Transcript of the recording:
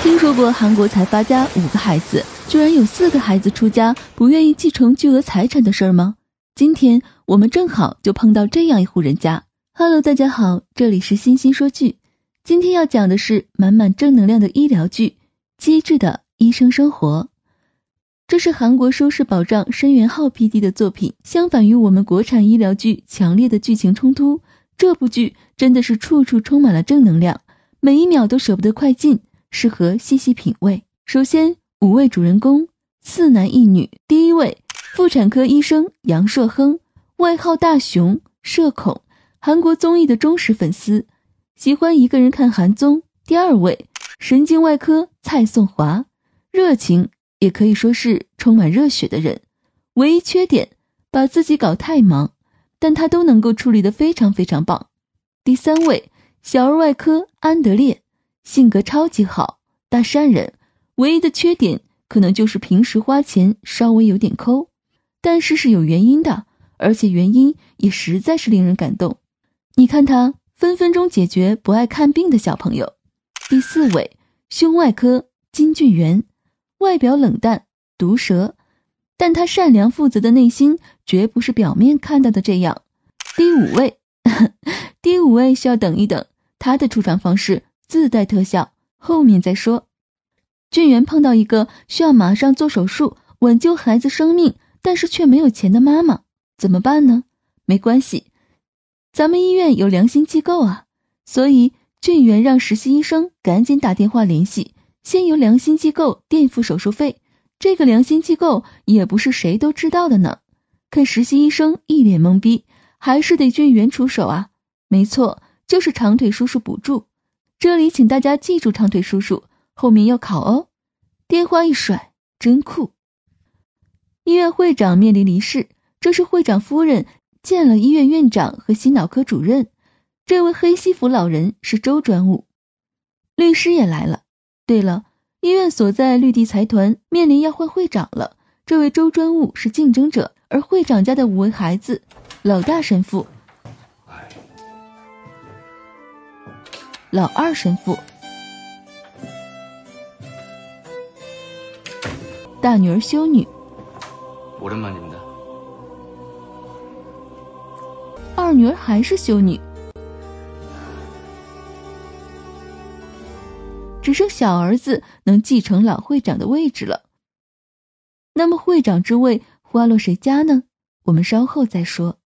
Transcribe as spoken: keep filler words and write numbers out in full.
听说过韩国财阀家五个孩子，居然有四个孩子出家不愿意继承巨额财产的事儿吗？今天我们正好就碰到这样一户人家。Hello， 大家好，这里是欣欣说剧。今天要讲的是满满正能量的医疗剧《机智的医生生活》。这是韩国收视保障申元浩 P D 的作品，相反于我们国产医疗剧强烈的剧情冲突，这部剧真的是处处充满了正能量，每一秒都舍不得快进，适合细细品味。首先，五位主人公，四男一女。第一位，妇产科医生杨硕亨，外号大熊，社恐，韩国综艺的忠实粉丝，喜欢一个人看韩综。第二位，神经外科蔡颂华，热情，也可以说是充满热血的人，唯一缺点，把自己搞太忙，但他都能够处理得非常非常棒。第三位，小儿外科安德烈，性格超级好，大善人，唯一的缺点可能就是平时花钱稍微有点抠，但是是有原因的，而且原因也实在是令人感动。你看他分分钟解决不爱看病的小朋友。第四位，胸外科金俊元，外表冷淡毒舌，但他善良负责的内心绝不是表面看到的这样。第五位第五位需要等一等，他的出场方式自带特效，后面再说。俊元碰到一个需要马上做手术挽救孩子生命，但是却没有钱的妈妈，怎么办呢？没关系，咱们医院有良心机构啊，所以俊元让实习医生赶紧打电话联系，先由良心机构垫付手术费。这个良心机构也不是谁都知道的呢。可实习医生一脸懵逼，还是得俊元出手啊。没错，就是长腿叔叔补助。这里请大家记住长腿叔叔，后面要考哦。电话一甩，真酷。医院会长面临离世，这是会长夫人见了医院院长和心脑科主任。这位黑西服老人是周专务。律师也来了。对了，医院所在绿地财团面临要换会长了，这位周专务是竞争者，而会长家的五位孩子，老大神父，老二神父，大女儿修女， 오랜만입니다。 二女儿还是修女，只剩小儿子能继承老会长的位置了。那么会长之位花落谁家呢？我们稍后再说。